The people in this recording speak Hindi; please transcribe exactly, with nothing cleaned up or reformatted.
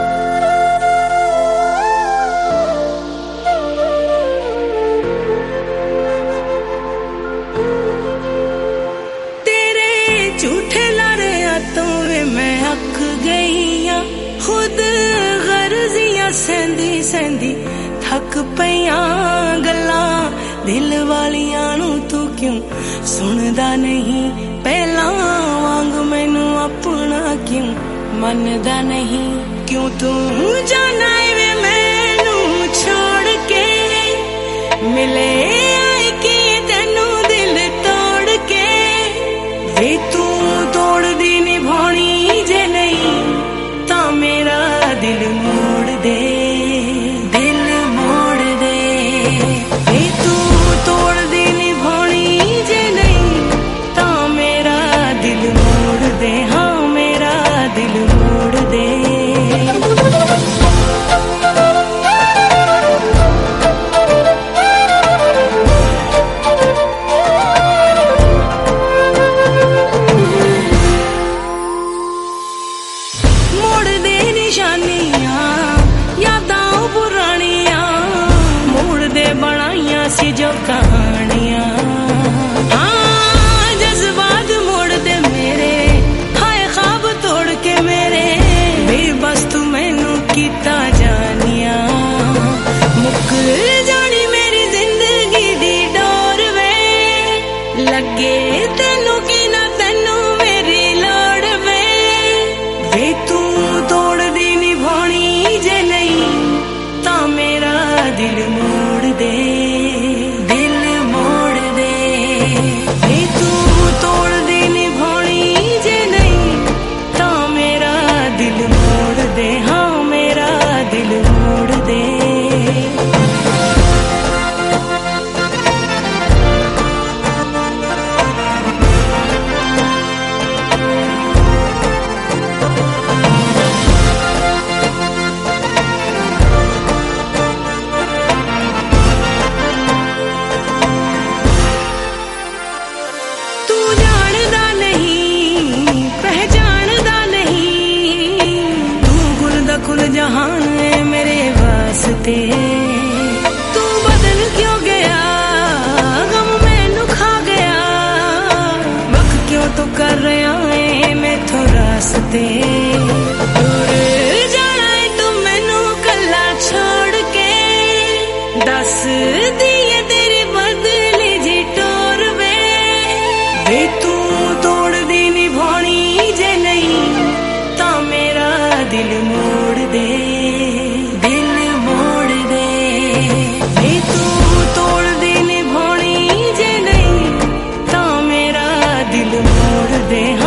झूठे लारे तो मैं अख गई हाँ, खुद गर्जियां सहंदी सहंदी थक पईया गल्लां दिल वालियां नू तू क्यों सुनदा नहीं, पहला वांग मैनू अपना क्यों मनदा नहीं, क्यों तू जाना वे मैनू छोड़ के मिले आई कि तेनू दिल तोड़ के, वे तू तोड़ दी निभानी जे नहीं ता मेरा दिल मोड़ दे, दिल मोड़ दे, वे तू तोड़ दी निभानी जे नहीं ता मेरा दिल मोड़ दे, हाँ मेरा दिल मोड़ दे। सी जो कहानियां हाँ जज्बात मोड़ दे मेरे, हाय ख्वाब तोड़ के मेरे, बेबस तू मैनू कीता जानिया, मुक जानी मेरी जिंदगी दी डोर वे, लगे तेनू की ना तेनू मेरी लोड़ वे, वे तू तोड़ दी निभानी जे नहीं ता मेरा दिल मोड़ दे, जहान है मेरे वास्ते, तू बदल क्यों गया गम मैनू खा गया, वक्त क्यों तो कर रहा है मैं तो रास्ते, दूर जाना है तू मैनू कल्ला छोड़ के, दस दिए तेरी बदली जी टोर वे, वे तू तोड़ दी निभानी जे नहीं ता मेरा दिल मोड़ दे, दिल मोड़ दे, वे तू तोड़ दी निभानी जे नहीं ता मेरा दिल मोड़ दे।